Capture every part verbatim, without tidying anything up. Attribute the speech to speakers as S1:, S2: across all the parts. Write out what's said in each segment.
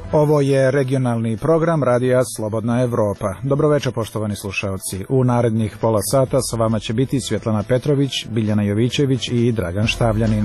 S1: Ovo je regionalni program Radija Slobodna Evropa. Dobroveče, poštovani slušaoci. U narednih pola sata sa vama će biti Svjetlana Petrović, Biljana Jovićević i Dragan Štavljanin.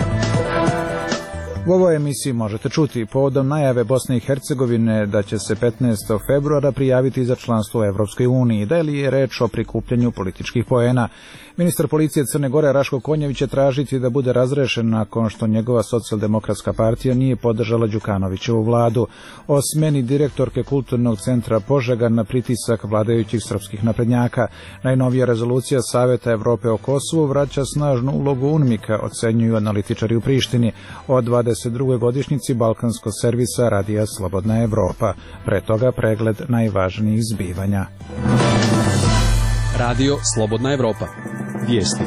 S1: U ovoj emisiji možete čuti povodom najave Bosne i Hercegovine da će se petnaestog februara prijaviti za članstvo u Evropskoj uniji, da li je reč o prikupljanju političkih poena. Ministar policije Crne Gore Raško Konjević će tražiti da bude razrešen nakon što njegova socijaldemokratska partija nije podržala Đukanovićevu vladu. O smeni direktorke Kulturnog centra Požega na pritisak vladajućih srpskih naprednjaka. Najnovija rezolucija Saveta Evrope o Kosovu vraća snažnu ulogu UNMIK-a, ocenjuju analitičari u Prištini. O dvadeset drugoj godišnjici Balkanskog servisa Radija Slobodna Evropa. Pre toga pregled najvažnijih zbivanja.
S2: Radio Slobodna Evropa. Vijesti.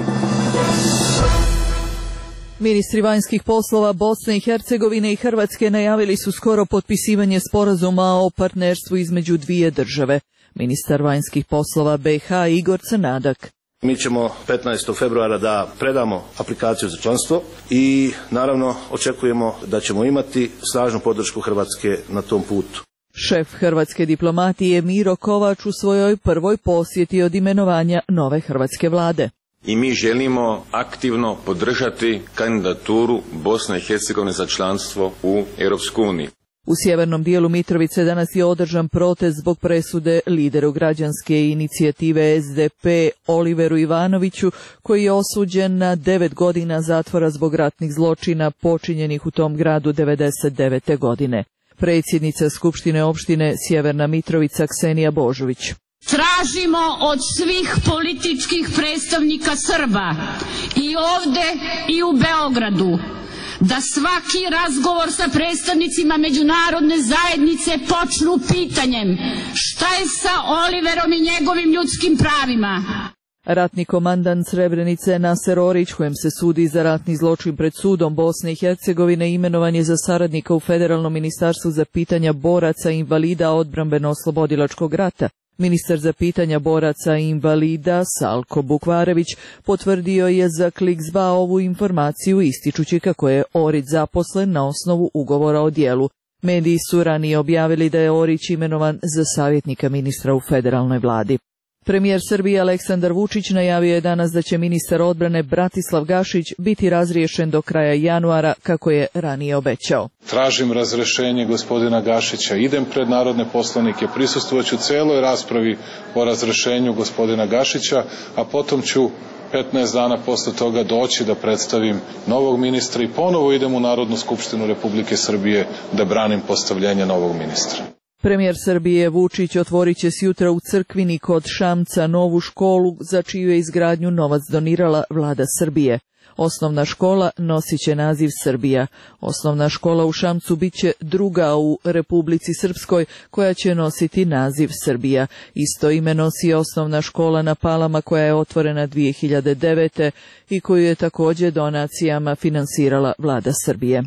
S3: Ministri vanjskih poslova Bosne i Hercegovine i Hrvatske najavili su skoro potpisivanje sporazuma o partnerstvu između dvije države. Ministar vanjskih poslova B iH Igor Crnadak.
S4: Mi ćemo petnaestog februara da predamo aplikaciju za članstvo i naravno očekujemo da ćemo imati snažnu podršku Hrvatske na tom putu.
S3: Šef hrvatske diplomatije Miro Kovač u svojoj prvoj posjeti od imenovanja nove hrvatske vlade.
S5: I mi želimo aktivno podržati kandidaturu Bosne i Hercegovine za članstvo u Europskoj uniji.
S3: U sjevernom dijelu Mitrovice danas je održan protest zbog presude lideru građanske inicijative S D P Oliveru Ivanoviću, koji je osuđen na devet godina zatvora zbog ratnih zločina počinjenih u tom gradu devedeset devete. godine. Predsjednica Skupštine opštine Sjeverna Mitrovica Ksenija Božović.
S6: Tražimo od svih političkih predstavnika Srba i ovde i u Beogradu da svaki razgovor sa predstavnicima međunarodne zajednice počnu pitanjem šta je sa Oliverom i njegovim ljudskim pravima.
S3: Ratni komandant Srebrenice Naser Orić, kojem se sudi za ratni zločin pred sudom Bosne i Hercegovine, imenovan je za saradnika u Federalnom ministarstvu za pitanja boraca i invalida odbrambeno-oslobodilačkog rata. Ministar za pitanja boraca i invalida Salko Bukvarević potvrdio je za Kliks.ba ovu informaciju, ističući kako je Orić zaposlen na osnovu ugovora o djelu. Mediji su ranije objavili da je Orić imenovan za savjetnika ministra u federalnoj vladi. Premijer Srbije Aleksandar Vučić najavio je danas da će ministar odbrane Bratislav Gašić biti razriješen do kraja januara, kako je ranije obećao.
S7: Tražim razrešenje gospodina Gašića, idem pred narodne poslanike, prisustvovaću celoj raspravi o razrešenju gospodina Gašića, a potom ću petnaest dana posle toga doći da predstavim novog ministra i ponovo idem u Narodnu skupštinu Republike Srbije da branim postavljenje novog ministra.
S3: Premijer Srbije Vučić otvorit će sjutra u Crkvini kod Šamca novu školu za čiju je izgradnju novac donirala vlada Srbije. Osnovna škola nosit će naziv Srbija. Osnovna škola u Šamcu bit će druga u Republici Srpskoj koja će nositi naziv Srbija. Isto ime nosi osnovna škola na Palama koja je otvorena dvije hiljade devete. i koju je također donacijama finansirala vlada Srbije.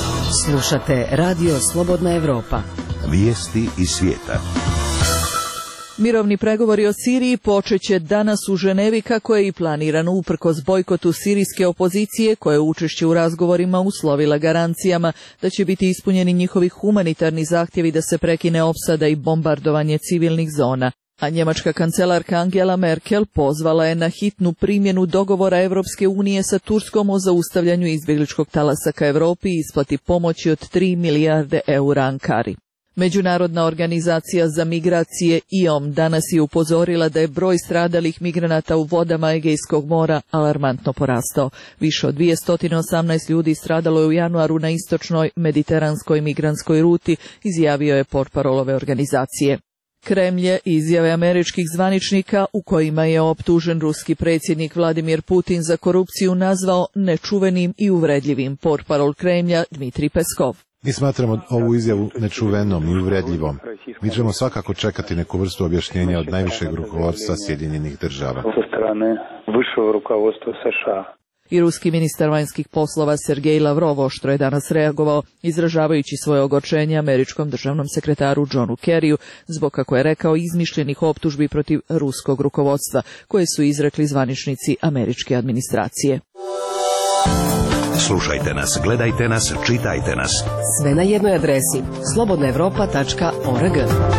S8: Slušate Radio Slobodna Evropa.
S9: Vijesti iz svijeta.
S3: Mirovni pregovori o Siriji počet će danas u Ženevi, kako je i planirano, uprkos bojkotu sirijske opozicije koja je učešće u razgovorima uslovila garancijama da će biti ispunjeni njihovi humanitarni zahtjevi da se prekine opsada i bombardovanje civilnih zona. A njemačka kancelarka Angela Merkel pozvala je na hitnu primjenu dogovora Evropske unije sa Turskom o zaustavljanju izbjegličkog talasa ka Europi i isplati pomoći od tri milijarde eura Ankari. Međunarodna organizacija za migracije I O M danas je upozorila da je broj stradalih migranata u vodama Egejskog mora alarmantno porastao. Više od dvjesto osamnaest ljudi stradalo je u januaru na istočnoj mediteranskoj migrantskoj ruti, izjavio je portparol ove organizacije. Kremlj je izjave američkih zvaničnika u kojima je optužen ruski predsjednik Vladimir Putin za korupciju nazvao nečuvenim i uvredljivim, portparol Kremlja Dmitrij Peskov.
S10: Mi smatramo ovu izjavu nečuvenom i uvredljivom. Mi ćemo svakako čekati neku vrstu objašnjenja od najvišeg rukovodstva Sjedinjenih država.
S3: I ruski ministar vanjskih poslova Sergej Lavrov oštro je danas reagovao, izražavajući svoje ogorčenje američkom državnom sekretaru Johnu Kerryu zbog, kako je rekao, izmišljenih optužbi protiv ruskog rukovodstva koje su izrekli zvaničnici američke administracije.
S9: Slušajte nas, gledajte nas, čitajte nas.
S8: Sve na jednoj adresi slobodna evropa tačka org.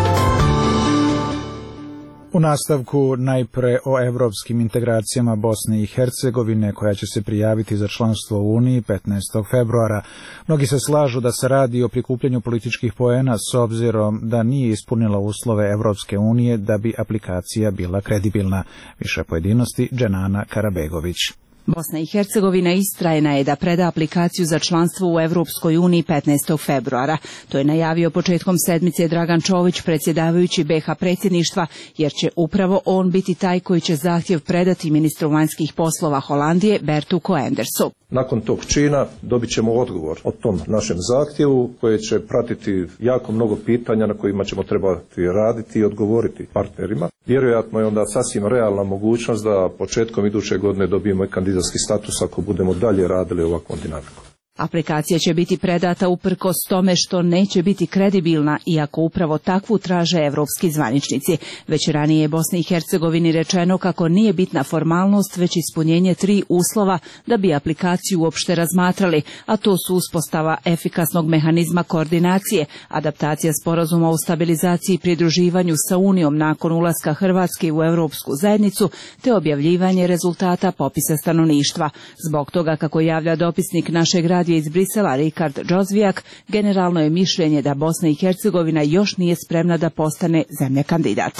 S1: U nastavku najpre o evropskim integracijama Bosne i Hercegovine, koja će se prijaviti za članstvo u Uniji petnaestog februara. Mnogi se slažu da se radi o prikupljanju političkih poena s obzirom da nije ispunila uslove Evropske unije da bi aplikacija bila kredibilna. Više pojedinosti Dženana Karabegović.
S11: Bosna i Hercegovina istrajna je da preda aplikaciju za članstvo u Evropskoj uniji petnaestog februara. To je najavio početkom sedmice Dragan Čović, predsjedavajući be ha predsjedništva, jer će upravo on biti taj koji će zahtjev predati ministru vanjskih poslova Holandije Bertu Koendersu.
S12: Nakon tog čina dobit ćemo odgovor o tom našem zahtjevu koje će pratiti jako mnogo pitanja na kojima ćemo trebati raditi i odgovoriti partnerima. Vjerojatno je onda sasvim realna mogućnost da početkom iduće godine dobijemo i kandidatski status ako budemo dalje radili ovakvom dinamikom.
S11: Aplikacija će biti predata uprkos tome što neće biti kredibilna, iako upravo takvu traže evropski zvaničnici. Već ranije je Bosni i Hercegovini rečeno kako nije bitna formalnost, već ispunjenje tri uslova da bi aplikaciju uopšte razmatrali, a to su uspostava efikasnog mehanizma koordinacije, adaptacija sporazuma o stabilizaciji i pridruživanju sa Unijom nakon ulaska Hrvatske u Europsku zajednicu, te objavljivanje rezultata popisa stanovništva. Zbog toga, kako javlja dopisnik našeg radija iz Brisela Rikard Džozvijak, generalno je mišljenje da Bosna i Hercegovina još nije spremna da postane zemlja kandidat.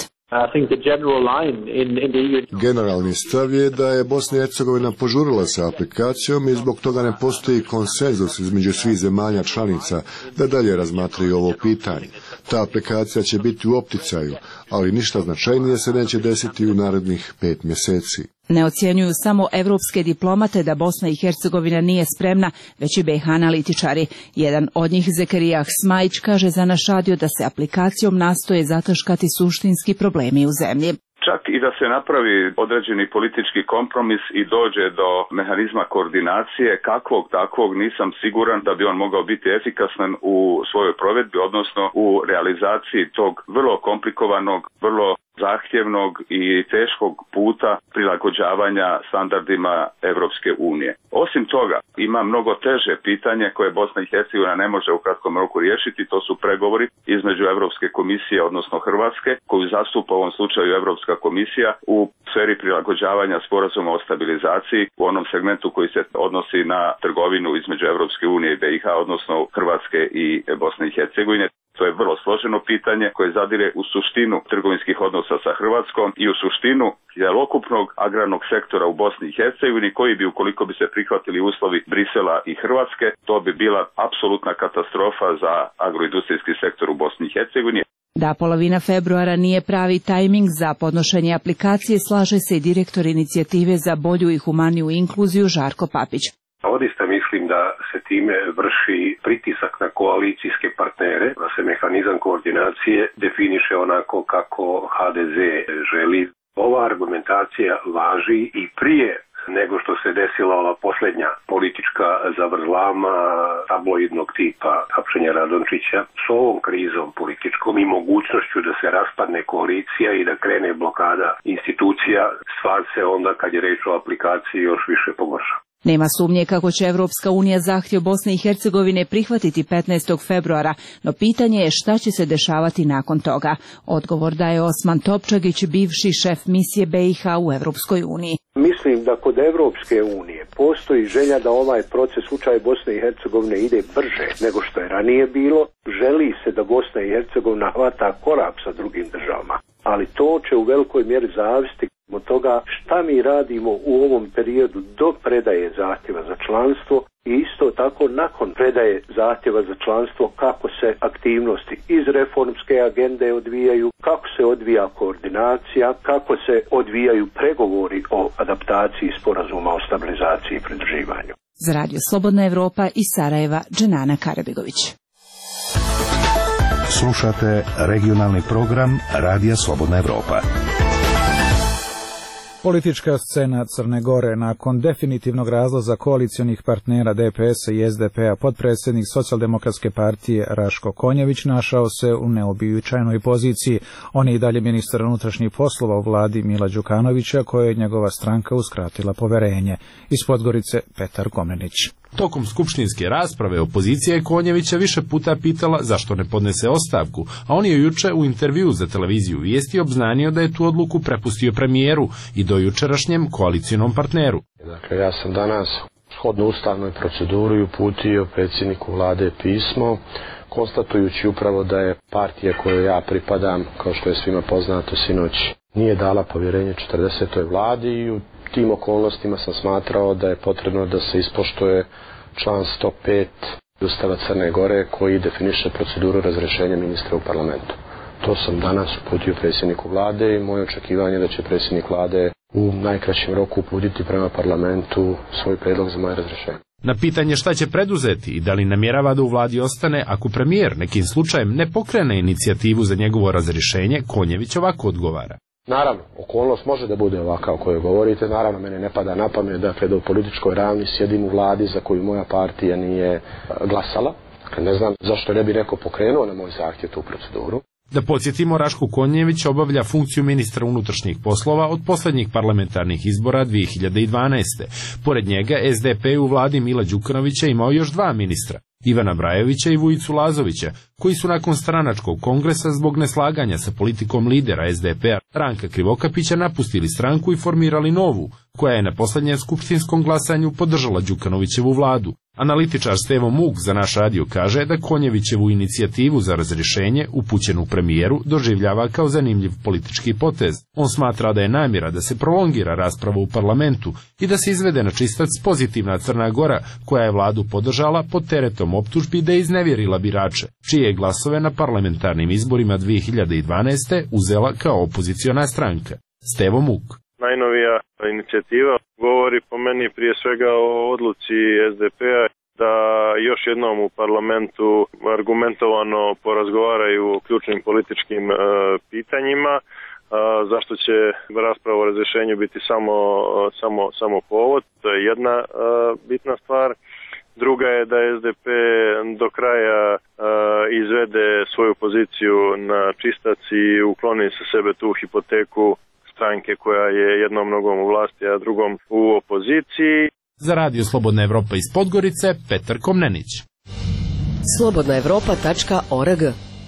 S13: Generalni stav je da je Bosna i Hercegovina požurila sa aplikacijom i zbog toga ne postoji konsenzus između svih zemalja članica da dalje razmatraju ovo pitanje. Ta aplikacija će biti u opticaju, ali ništa značajnije se neće desiti u narednih pet mjeseci.
S11: Ne ocjenjuju samo evropske diplomate da Bosna i Hercegovina nije spremna, već i be ha analitičari. Jedan od njih, Zekerijah Smajić, kaže za naš radio da se aplikacijom nastoje zataškati suštinski problemi u zemlji.
S14: Čak i da se napravi određeni politički kompromis i dođe do mehanizma koordinacije, kakvog takvog nisam siguran da bi on mogao biti efikasan u svojoj provedbi, odnosno u realizaciji tog vrlo komplikovanog, vrlo zahtjevnog i teškog puta prilagođavanja standardima Evropske unije. Osim toga, ima mnogo teže pitanje koje Bosna i Hercegovina ne može u kratkom roku riješiti, to su pregovori između Evropske komisije, odnosno Hrvatske, koju zastupa u ovom slučaju Evropska komisija u sferi prilagođavanja sporazuma o stabilizaciji u onom segmentu koji se odnosi na trgovinu između Evropske unije i be ha, odnosno Hrvatske i Bosne i Hercegovine. To je vrlo složeno pitanje koje zadire u suštinu trgovinskih odnosa sa Hrvatskom i u suštinu cjelokupnog agrarnog sektora u Bosni i Hercegovini, koji bi, ukoliko bi se prihvatili uslovi Brisela i Hrvatske, to bi bila apsolutna katastrofa za agroindustrijski sektor u Bosni i Hercegovini.
S11: Da polovina februara nije pravi tajming za podnošenje aplikacije, slaže se i direktor inicijative za bolju i humaniju inkluziju Žarko Papić.
S15: Odista mislim da se time vrši pritisak na koalicijske partnere, da se mehanizam koordinacije definiše onako kako ha de ze želi. Ova argumentacija važi i prije nego što se desila ova posljednja politička zavrzlama tabloidnog tipa hapšenja Radončića. S ovom krizom političkom i mogućnošću da se raspadne koalicija i da krene blokada institucija, stvar se onda, kad je reč o aplikaciji, još više pogorša.
S11: Nema sumnje kako će Evropska unija zahtjev Bosne i Hercegovine prihvatiti petnaestog februara, no pitanje je šta će se dešavati nakon toga. Odgovor daje Osman Topčagić, bivši šef misije be ha u Evropskoj uniji.
S16: Mislim da kod Evropske unije postoji želja da ovaj proces slučaj Bosne i Hercegovine ide brže nego što je ranije bilo. Želi se da Bosna i Hercegovina hvata korak sa drugim državama, ali to će u velikoj mjeri zavisiti od toga šta mi radimo u ovom periodu do predaje zahtjeva za članstvo i isto tako nakon predaje zahtjeva za članstvo, kako se aktivnosti iz reformske agende odvijaju, kako se odvija koordinacija, kako se odvijaju pregovori o adaptaciji sporazuma o stabilizaciji i pridruživanju.
S11: Za Radio Slobodna Evropa iz Sarajeva, Dženana Karabegović.
S9: Slušate regionalni program Radija Slobodna Evropa.
S1: Politička scena Crne Gore nakon definitivnog razlaza koalicionih partnera de pe es a i es de pe a, potpredsjednik Socijaldemokratske partije Raško Konjević našao se u neobičajnoj poziciji. On je i dalje ministar unutrašnjih poslova u vladi Mila Đukanovića, koje je njegova stranka uskratila poverenje. Iz Podgorice Petar Komnenić.
S17: Tokom skupštinske rasprave opozicija je Konjevića više puta pitala zašto ne podnese ostavku, a on je juče u intervju za televiziju Vijesti obznanio da je tu odluku prepustio premijeru i do jučerašnjem koalicionom partneru.
S18: Dakle, ja sam danas shodno ustavnoj proceduri uputio predsjedniku vlade pismo, konstatujući upravo da je partija kojoj ja pripadam, kao što je svima poznato sinoć, nije dala povjerenje četrdesetoj vladi i u tim okolnostima sam smatrao da je potrebno da se ispoštuje član sto pet Ustava Crne Gore koji definiše proceduru razrješenja ministra u parlamentu. To sam danas uputio predsjedniku vlade i moje očekivanje da će predsjednik vlade u najkraćem roku uputiti prema parlamentu svoj predlog za moje razrješenje.
S17: Na pitanje šta će preduzeti i da li namjerava da u vladi ostane ako premijer nekim slučajem ne pokrene inicijativu za njegovo razrješenje, Konjević ovako odgovara.
S18: Naravno, okolnost može da bude ovakav o kojoj govorite, naravno mene ne pada na pamet dakle, da u političkoj ravni sjedim u vladi za koju moja partija nije glasala. Dakle, ne znam zašto ne bi neko pokrenuo na moj zahtjev tu proceduru.
S17: Da podsjetimo, Raško Konjević obavlja funkciju ministra unutrašnjih poslova od posljednjih parlamentarnih izbora dvije hiljade dvanaeste. Pored njega es de pe u vladi Mila Đukanovića imao još dva ministra, Ivana Brajovića i Vujicu Lazovića, koji su nakon stranačkog kongresa zbog neslaganja sa politikom lidera es de pe-a Ranka Krivokapića napustili stranku i formirali novu, koja je na posljednjem skupštinskom glasanju podržala Đukanovićevu vladu. Analitičar Stevo Muk za naš radio kaže da Konjevićevu inicijativu za razrješenje upućenu premijeru doživljava kao zanimljiv politički potez. On smatra da je namjera da se prolongira rasprava u parlamentu i da se izvede na čistac pozitivna Crna Gora, koja je vladu podržala pod teretom optužbi da je iznevjerila birače, čije je glasove na parlamentarnim izborima dvije hiljade dvanaeste uzela kao opoziciona stranka. Stevo Muk.
S19: Najnovija inicijativa govori po meni prije svega o odluci es de pe-a da još jednom u parlamentu argumentovano porazgovaraju o ključnim političkim e, pitanjima, e, zašto će rasprava o razrješenju biti samo, samo, samo povod. To je jedna e, bitna stvar. Druga je da es de pe do kraja e, izvede svoju poziciju na čistac i ukloni sa sebe tu hipoteku stranke koja je jednom nogom u vlasti, a drugom u opoziciji.
S17: Za Radio Slobodna Evropa iz Podgorice, Petar Komnenić.
S8: slobodna evropa tačka org.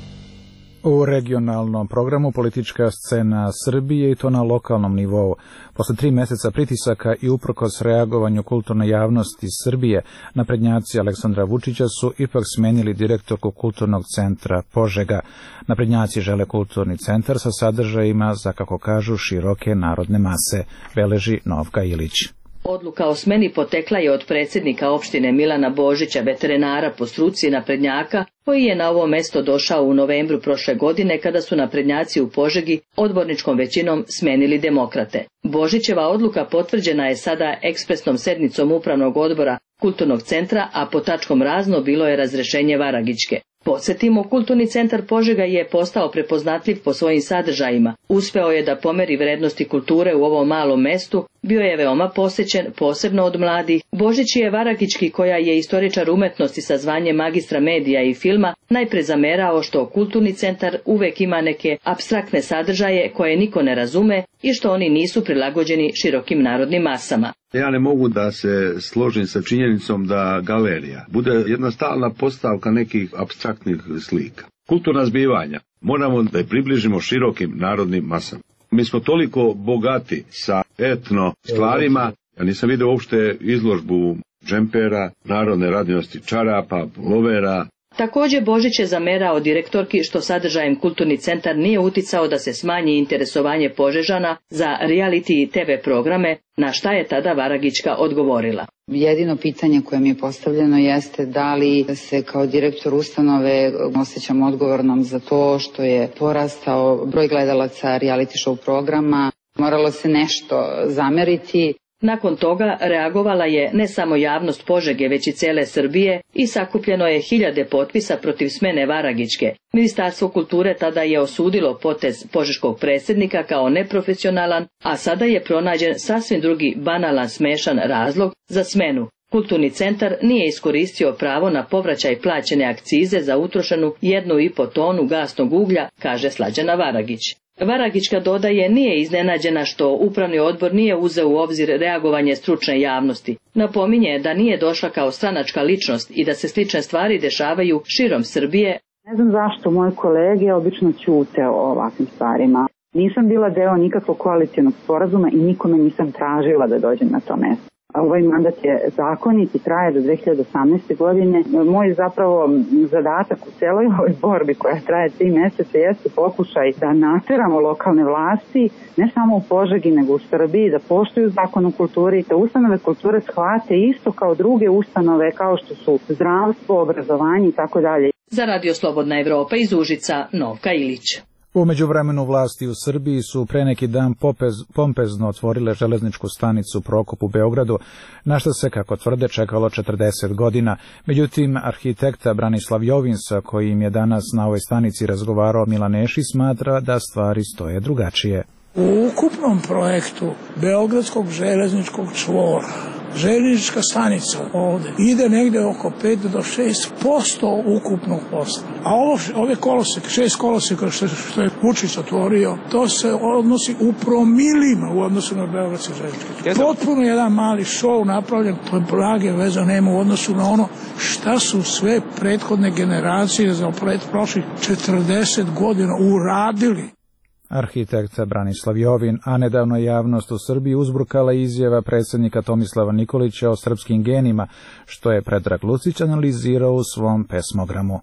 S1: U regionalnom programu politička scena Srbije i to na lokalnom nivou. Posle tri meseca pritisaka i uprkos reagovanju kulturne javnosti Srbije, naprednjaci Aleksandra Vučića su ipak smenili direktorku Kulturnog centra Požega. Naprednjaci žele kulturni centar sa sadržajima za, kako kažu, široke narodne mase, beleži Novka Ilić.
S20: Odluka o smeni potekla je od predsjednika opštine Milana Božića, veterinara po struci naprednjaka, koji je na ovo mesto došao u novembru prošle godine kada su naprednjaci u Požegi odborničkom većinom smenili demokrate. Božićeva odluka potvrđena je sada ekspresnom sednicom upravnog odbora Kulturnog centra, a po tačkom razno bilo je razrešenje Varagićke. Podsjetimo, Kulturni centar Požega je postao prepoznatljiv po svojim sadržajima. Uspeo je da pomeri vrednosti kulture u ovom malom mestu, bio je veoma posećen, posebno od mladih. Božić je Varagićki, koja je istoričar umetnosti sa zvanjem magistra medija i filma, najpre zamerao što Kulturni centar uvek ima neke apstraktne sadržaje koje niko ne razume i što oni nisu prilagođeni širokim narodnim masama.
S21: Ja ne mogu da se složim sa činjenicom da galerija bude jedna stalna postavka nekih apstraktnih slika. Kulturna zbivanja moramo da je približimo širokim narodnim masama. Mi smo toliko bogati sa etno stvarima, ja nisam vidio uopšte izložbu džempera, narodne radinosti čarapa, lovera.
S20: Također Božić je zamerao direktorki što sadržajem Kulturni centar nije uticao da se smanji interesovanje Požežana za reality i te ve programe, na šta je tada Varagićka odgovorila.
S22: Jedino pitanje koje mi je postavljeno jeste da li se kao direktor ustanove osjećam odgovornom za to što je porastao broj gledalaca reality show programa. Moralo se nešto zameriti.
S20: Nakon toga reagovala je ne samo javnost Požege, već i cele Srbije i sakupljeno je hiljade potpisa protiv smene Varagićke. Ministarstvo kulture tada je osudilo potez požeškog predsjednika kao neprofesionalan, a sada je pronađen sasvim drugi banalan, smešan razlog za smenu. Kulturni centar nije iskoristio pravo na povraćaj plaćene akcize za utrošenu jednu i po tonu gasnog uglja, kaže Slađana Varagić. Varagićka dodaje nije iznenađena što upravni odbor nije uzeo u obzir reagovanje stručne javnosti. Napominje da nije došla kao stranačka ličnost i da se slične stvari dešavaju širom Srbije.
S2: Ne znam zašto moje kolege obično ćute o ovakvim stvarima. Nisam bila deo nikakvog koalicionog sporazuma i nikome nisam tražila da dođem na to mesto. Ovaj mandat je zakonit i traje do dve hiljade osamnaeste. godine. Moj zapravo zadatak u celoj ovoj borbi koja traje tri meseca jeste pokušaj da nateramo lokalne vlasti, ne samo u Požegi nego u Srbiji, da poštuju zakon o kulturi i da ustanove kulture shvate isto kao druge ustanove kao što su zdravstvo, obrazovanje i tako dalje.
S20: Za Radio Slobodna Evropa iz Užica, Novka Ilić.
S1: U međuvremenu vlasti u Srbiji su pre neki dan popez, pompezno otvorile železničku stanicu Prokop u Beogradu, na što se, kako tvrde, čekalo četrdeset godina. Međutim, arhitekta Branislav Jovin, sa kojim je danas na ovoj stanici razgovarao Milan Nešić, smatra da stvari stoje drugačije.
S4: U ukupnom projektu Beogradskog železničkog čvora željeznička stanica ovde ide negde oko pet do šest posto ukupnog posla. A ovo, ove koloseke, šest koloseka što, što je Vučić otvorio, to se odnosi u promilima u odnosu na Beogradski željeznički. Potpuno jedan mali šou napravljen, to je blage veze nema u odnosu na ono šta su sve prethodne generacije za prošlih četrdeset godina uradili.
S1: Arhitekta Branislav Jovin, a nedavno je javnost u Srbiji uzburkala izjava predsjednika Tomislava Nikolića o srpskim genima, što je Predrag Lucić analizirao u svom pesmogramu.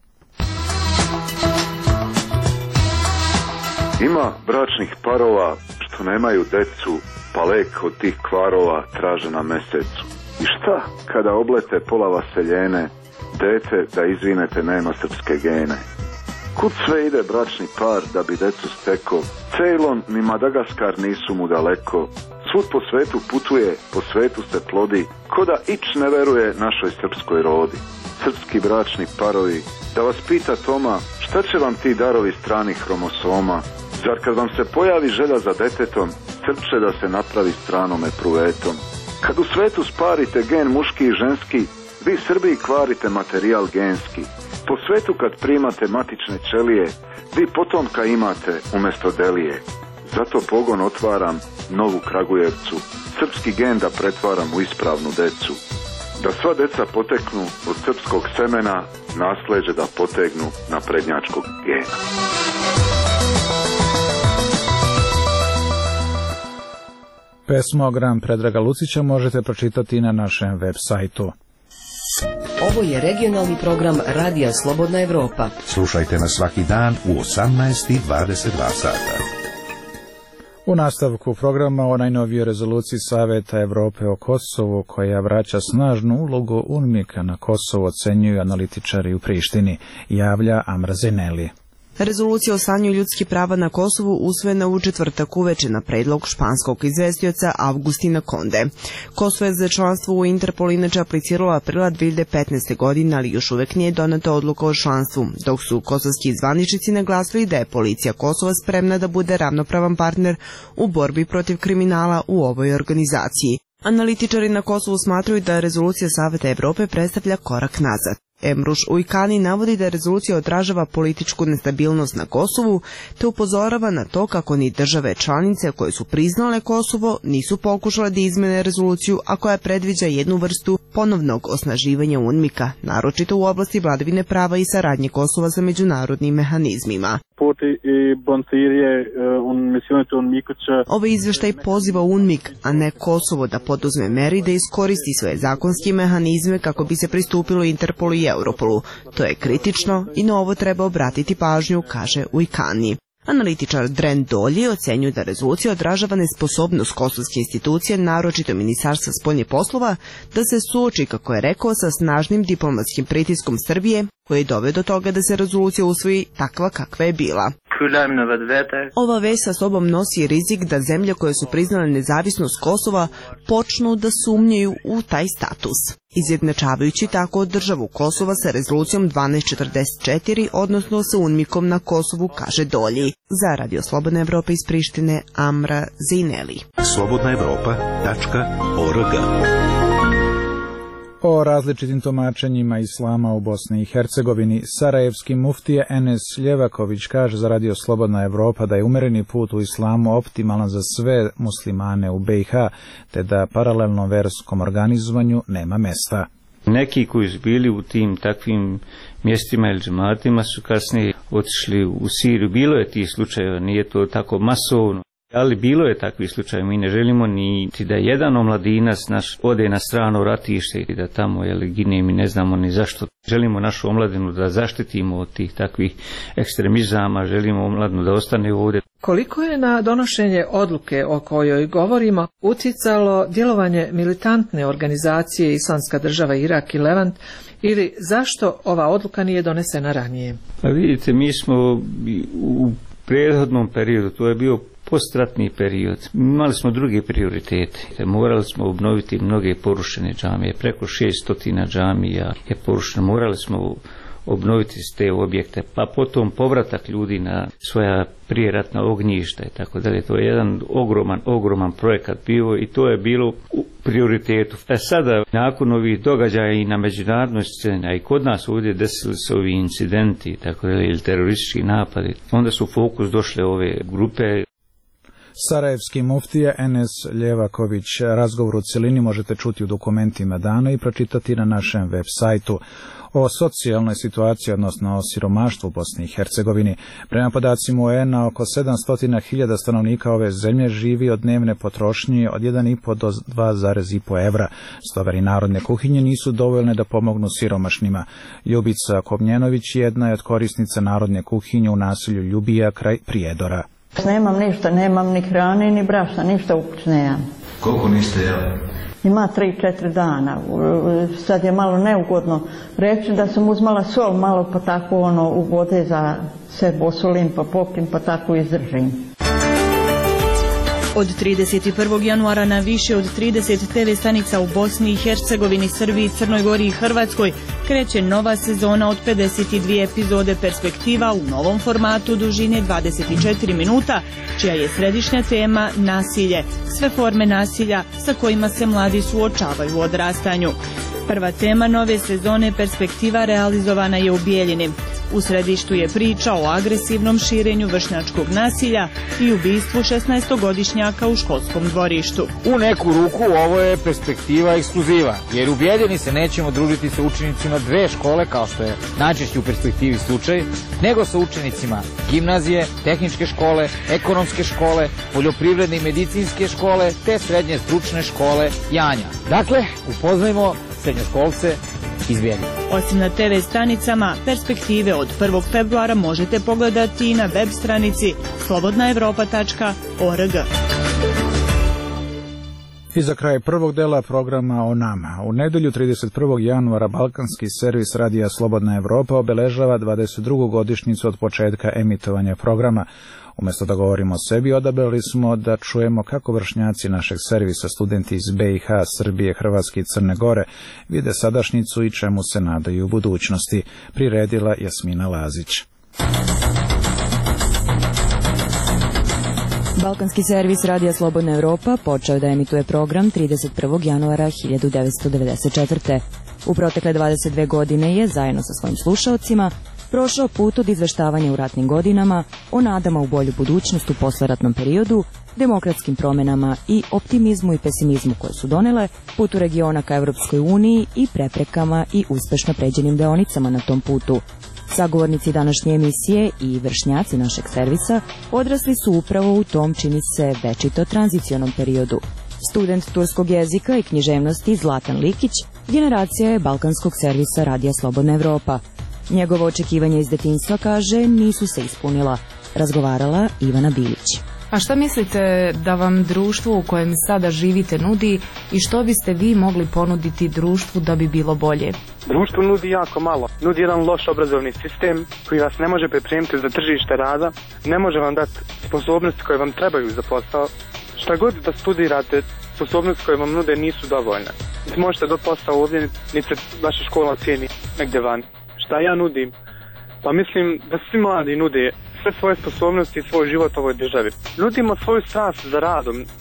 S23: Ima bračnih parova što nemaju decu, pa lek od tih kvarova traže na mesecu. I šta kada oblete pola vaseljene, dete da izvinete nema srpske gene? Kud sve ide bračni par da bi decu steko, Ceylon ni Madagaskar nisu mu daleko, svud po svetu putuje, po svetu se plodi, ko da ič ne veruje našoj srpskoj rodi. Srpski bračni parovi, da vas pita Toma, šta će vam ti darovi stranih hromosoma? Zar kad vam se pojavi želja za detetom, srpče da se napravi stranome pruvetom? Kad u svetu sparite gen muški i ženski, vi Srbiji kvarite materijal genski. Po svetu kad primate matične ćelije, vi potomka imate umjesto delije. Zato pogon otvaram novu Kragujevcu, srpski gen da pretvaram u ispravnu decu. Da sva deca poteknu od srpskog semena, nasleđe da potegnu na prednjačkog gena.
S1: Pesmogram Predraga Lucića možete pročitati na našem web sajtu.
S8: Ovo je regionalni program Radija Slobodna Evropa.
S9: Slušajte nas svaki dan u osamnaest i dvadeset dva sata.
S1: U nastavku programa o najnovijoj rezoluciji Saveta Evrope o Kosovu, koja vraća snažnu ulogu UNMIK-a na Kosovo, ocenjuju analitičari u Prištini, javlja Amra Zeneli.
S24: Rezolucija o stanju ljudskih prava na Kosovu usvojena u četvrtak uveče na predlog španskog izvestioca Augustina Konde. Kosovo je za članstvo u Interpol inače apliciralo aprila dve hiljade petnaeste. godine, ali još uvek nije doneta odluka o članstvu, dok su kosovski zvaničnici naglasili da je policija Kosova spremna da bude ravnopravan partner u borbi protiv kriminala u ovoj organizaciji. Analitičari na Kosovu smatraju da rezolucija Saveta Evrope predstavlja korak nazad. Emruš Ujkani navodi da rezolucija odražava političku nestabilnost na Kosovu, te upozorava na to kako ni države članice koje su priznale Kosovo nisu pokušale da izmene rezoluciju, a koja predviđa jednu vrstu ponovnog osnaživanja UNMIK-a, naročito u oblasti vladavine prava i saradnje Kosova sa međunarodnim mehanizmima. Ovaj izveštaj poziva UNMIK, a ne Kosovo, da poduzme mere i da iskoristi svoje zakonske mehanizme kako bi se pristupilo Interpolu i Europolu. To je kritično i na ovo treba obratiti pažnju, kaže Ujkani. Analitičar Dren Dolji ocenjuje da rezolucija odražava nesposobnost kosovske institucije, naročito Ministarstva spoljnih poslova, da se suoči, kako je rekao, sa snažnim diplomatskim pritiskom Srbije, koji je doveo do toga da se rezolucija usvoji takva kakva je bila. Ova vest sa sobom nosi rizik da zemlje koje su priznale nezavisnost Kosova počnu da sumnjaju u taj status, izjednačavajući tako državu Kosova sa rezolucijom dvanaest četrdeset četiri, odnosno sa UNMIK-om na Kosovu, kaže Dolji. Za Radio Slobodna Evropa iz Prištine, Amra Zineli.
S9: slobodna evropa tačka org
S1: O različitim tumačenjima islama u Bosni i Hercegovini, sarajevski muftija Enes Ljevaković kaže za Radio Slobodna Evropa da je umereni put u islamu optimalan za sve muslimane u be i ha, te da paralelnom verskom organizovanju nema mesta.
S5: Neki koji su bili u tim takvim mjestima ili džematima su kasnije otišli u Siriju. Bilo je tih slučajeva, nije to tako masovno. Ali bilo je takvi slučaj, mi ne želimo niti da jedan omladinac naš ode na strano ratište i da tamo je gine, mi ne znamo ni zašto. Želimo našu omladinu da zaštitimo od tih takvih ekstremizama, želimo omladinu da ostane ovdje.
S6: Koliko je na donošenje odluke o kojoj govorimo uticalo djelovanje militantne organizacije Islamska država Irak i Levant, ili zašto ova odluka nije donesena ranije?
S5: Pa vidite, mi smo u prethodnom periodu, to je bio postratni period, imali smo druge prioritete. Morali smo obnoviti mnoge porušene džamije, preko šeststotina džamija je porušeno, morali smo obnoviti te objekte, pa potom povratak ljudi na svoja prijeratna ognjišta i tako dalje. To je jedan ogroman, ogroman projekat bio i to je bilo u prioritetu. A sada, nakon ovih događaja i na međunarodnoj sceni, a i kod nas ovdje desili se ovi incidenti i tako dalje, ili teroristički napadi, onda su u fokus došle ove grupe.
S1: Sarajevski muftija Enes Ljevaković. Razgovor u cjelini možete čuti u dokumentima dana i pročitati na našem web sajtu. O socijalnoj situaciji, odnosno o siromaštvu u Bosni i Hercegovini. Prema podacima U En-a, oko sedamsto hiljada stanovnika ove zemlje živi od dnevne potrošnje od jedan i po do dva zarez pet evra. Stoga i narodne kuhinje nisu dovoljne da pomognu siromašnima. Ljubica Kobnjenović jedna je od korisnica narodne kuhinje u naselju Ljubija kraj Prijedora.
S7: Nemam ništa, nemam ni hrane, ni brašna, ništa u kući nemam.
S10: Koliko niste jeli?
S7: Ima tri, četiri dana. Sad je malo neugodno reći da sam uzmala sol malo pa tako ono u vode za se posolim pa popijem pa tako izdržim.
S11: Od trideset prvog januara na više od trideset te ve stanica u Bosni i Hercegovini, Srbiji, Crnoj Gori i Hrvatskoj kreće nova sezona od pedeset dvije epizode Perspektiva u novom formatu dužine dvadeset četiri minuta, čija je središnja tema nasilje, sve forme nasilja sa kojima se mladi suočavaju u odrastanju. Prva tema nove sezone Perspektiva realizovana je u Bijeljini. U središtu je priča o agresivnom širenju vršnjačkog nasilja i ubistvu šesnaestogodišnjaka u školskom dvorištu.
S25: U neku ruku ovo je perspektiva ekskluziva, jer u Bijeljini se nećemo družiti sa učenicima dve škole, kao što je najčešće u perspektivi slučaj, nego sa učenicima gimnazije, tehničke škole, ekonomske škole, poljoprivredne i medicinske škole, te srednje stručne škole Janja. Dakle, upoznajmo srednjoškolce iz Bijeljine.
S11: Osim na te ve stanicama, Perspektive od prvog februara možete pogledati i na web stranici slobodna evropa tačka org.
S1: I za kraj prvog dela programa o nama. U nedelju trideset prvog januara balkanski servis Radija Slobodna Evropa obeležava dvadeset drugu godišnjicu od početka emitovanja programa. Umjesto da govorimo o sebi, odabrali smo da čujemo kako vršnjaci našeg servisa, studenti iz be i ha, Srbije, Hrvatske i Crne Gore, vide sadašnjicu i čemu se nadaju u budućnosti. Priredila Jasmina Lazić.
S26: Balkanski servis Radija Slobodna Evropa počeo da emituje program trideset prvog januara hiljadu devetsto devedeset četvrte. U protekle dvadeset dve godine je, zajedno sa svojim slušaocima, prošao put od izveštavanja u ratnim godinama, o nadama u bolju budućnost u posleratnom periodu, demokratskim promenama i optimizmu i pesimizmu koje su donele, putu regiona ka Evropskoj uniji i preprekama i uspešno pređenim deonicama na tom putu. Sagovornici današnje emisije i vršnjaci našeg servisa odrasli su upravo u tom, čini se, večito tranzicionom periodu. Student turskog jezika i književnosti Zlatan Likić generacija je balkanskog servisa Radija Slobodna Evropa. Njegovo očekivanje iz detinjstva, kaže, nisu se ispunila. Razgovarala Ivana Bilić.
S27: A šta mislite da vam društvo u kojem sada živite nudi i što biste vi mogli ponuditi društvu da bi bilo bolje?
S28: Društvo nudi jako malo. Nudi jedan loš obrazovni sistem koji vas ne može pripremiti za tržište rada, ne može vam dati sposobnosti koje vam trebaju za posao. Šta god da studirate, sposobnosti koje vam nude nisu dovoljne. Niti možete do posao ovdje, niti se vaša škola cijeni negdje van. Šta ja nudim? Pa mislim da svi mladi nude sve svoje sposobnosti i svoj život ovoj državi. Nudimo svoju strast za radom.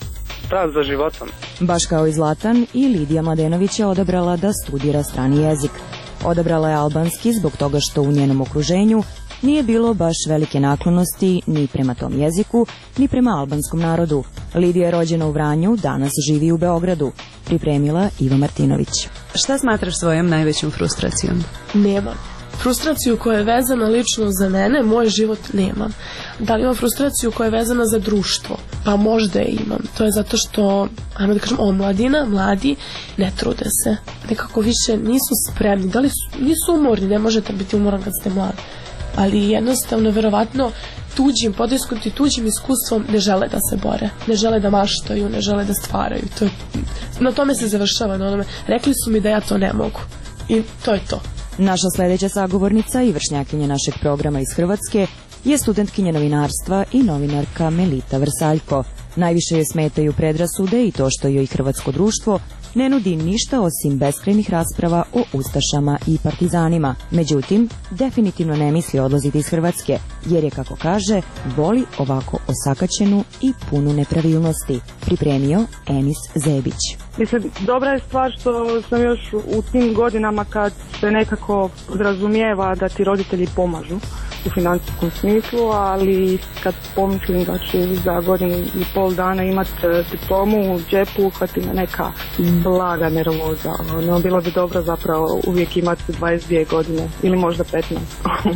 S28: strast za životom.
S26: Baš kao i Zlatan, i Lidija Mladenović je odabrala da studira strani jezik. Odabrala je albanski zbog toga što u njenom okruženju nije bilo baš velike naklonosti ni prema tom jeziku, ni prema albanskom narodu. Lidija je rođena u Vranju, danas živi u Beogradu. Pripremila Iva Martinović.
S3: Šta smatraš svojom najvećom frustracijom?
S10: Nemam. Frustraciju koja je vezana lično za mene, moj život nemam. Da li imam frustraciju koja je vezana za društvo? Pa možda je imam. To je zato što, ajmo da kažem, omladina, mladi, ne trude se. Nekako više nisu spremni. Da li su, nisu umorni, ne možete biti umoran kad ste mladi. Ali jednostavno, verovatno, tuđim, podiskuti tuđim iskustvom ne žele da se bore. Ne žele da maštaju, ne žele da stvaraju. To je, na tome se završava. Na onome. Rekli su mi da ja to ne mogu. I to je to.
S26: Naša sljedeća sagovornica i vršnjakinja našeg programa iz Hrvatske je studentkinja novinarstva i novinarka Melita Vrsaljko. Najviše je smetaju predrasude i to što joj hrvatsko društvo ne nudi ništa osim beskrajnih rasprava o ustašama i partizanima. Međutim, definitivno ne misli odlaziti iz Hrvatske, jer je, kako kaže, voli ovako osakaćenu i punu nepravilnosti. Pripremio Enis Zebić.
S12: Mislim, dobra je stvar što sam još u tim godinama kad se nekako razumijeva da ti roditelji pomažu u financijskom smislu, ali kad pomislim da ću za godinu i pol dana imati diplomu u džepu, uhvati me neka blaga nervoza. No, bilo bi dobro zapravo uvijek imati dvadeset dvije godine ili možda petnaest.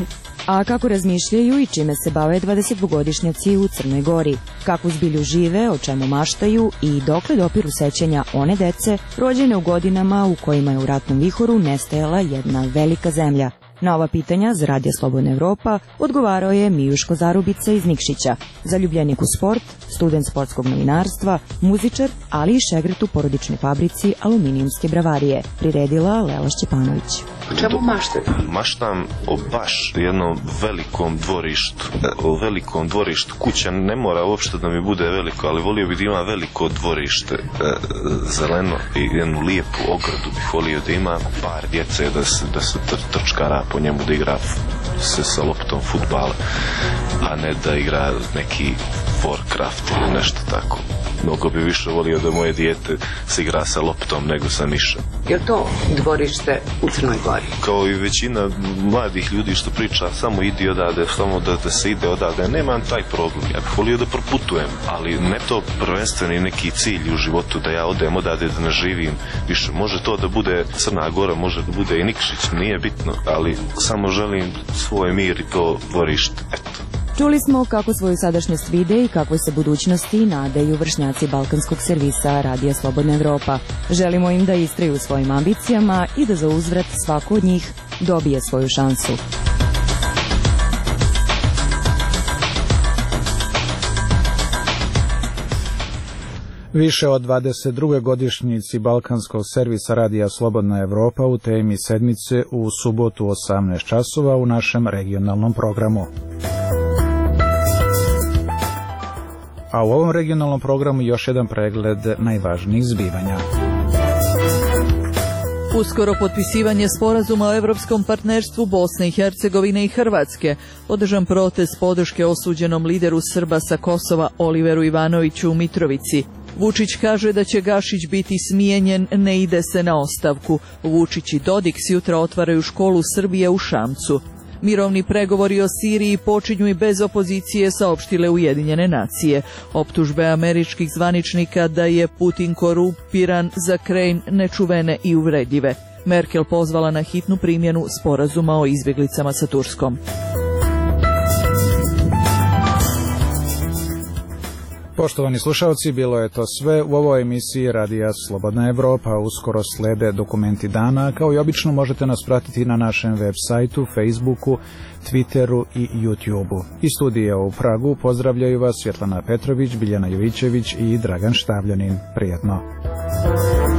S26: A kako razmišljaju i čime se bave dvadesetdvogodišnjaci u Crnoj Gori? Kako zbilju žive, o čemu maštaju i dokle dopiru sećanja one dece rođene u godinama u kojima je u ratnom vihoru nestajala jedna velika zemlja? Na ova pitanja za Radio Slobodna Evropa odgovarao je Mijuško Zarubica iz Nikšića, zaljubljenik u sport, student sportskog novinarstva, muzičar, ali i šegret u porodičnoj fabrici aluminijumske bravarije, priredila Lela Šćepanović.
S12: O čemu maštate?
S13: Maštam o baš jednom velikom dvorištu. O velikom dvorištu. Kuća ne mora uopšte da mi bude veliko, ali volio bih da ima veliko dvorište, zeleno i jednu lijepu ogradu bih volio da ima par djece, da se, da se trčkara po njemu, da igra se sa loptom fudbala, a ne da igra neki Warcraft ili nešto tako. Mnogo bi više volio da moje dijete se igra sa loptom nego sa mišem.
S12: Je to dvorište u Crnoj Gori?
S13: Kao i većina mladih ljudi što priča, samo idi odade, samo da, da se ide odade. Nemam taj problem. Ja bih volio da proputujem, ali ne to prvenstveni neki cilj u životu da ja odem odade, da ne živim više. Može to da bude Crna Gora, može da bude i Nikšić, nije bitno, ali samo želim svoj mir i to dvorište. Eto.
S26: Čuli smo kako svoju sadašnjost vide i kakvoj se budućnosti nadaju vršnjaci balkanskog servisa Radija Slobodna Evropa. Želimo im da istraju svojim ambicijama i da za uzvrat svako od njih dobije svoju šansu.
S1: Više od dvadeset druge godišnjici balkanskog servisa Radija Slobodna Evropa u temi sedmice u subotu osamnaest časova u našem regionalnom programu. A u ovom regionalnom programu još jedan pregled najvažnijih zbivanja.
S14: Uskoro potpisivanje sporazuma o evropskom partnerstvu Bosne i Hercegovine i Hrvatske, održan protest podrške osuđenom lideru Srba sa Kosova Oliveru Ivanoviću u Mitrovici. Vučić kaže da će Gašić biti smijenjen, ne ide se na ostavku. Vučić i Dodik sjutra otvaraju školu Srbije u Šamcu. Mirovni pregovori o Siriji počinju i bez opozicije, saopštile Ujedinjene nacije. Optužbe američkih zvaničnika da je Putin korumpiran za Krajin nečuvene i uvredljive. Merkel pozvala na hitnu primjenu sporazuma o izbjeglicama sa Turskom.
S1: Poštovani slušalci, bilo je to sve u ovoj emisiji Radija Slobodna Evropa. Uskoro slede dokumenti dana. Kao i obično možete nas pratiti na našem web sajtu, Facebooku, Twitteru i YouTubeu. Iz studija u Pragu pozdravljaju vas Svjetlana Petrović, Biljana Jovićević i Dragan Štavljanin. Prijetno.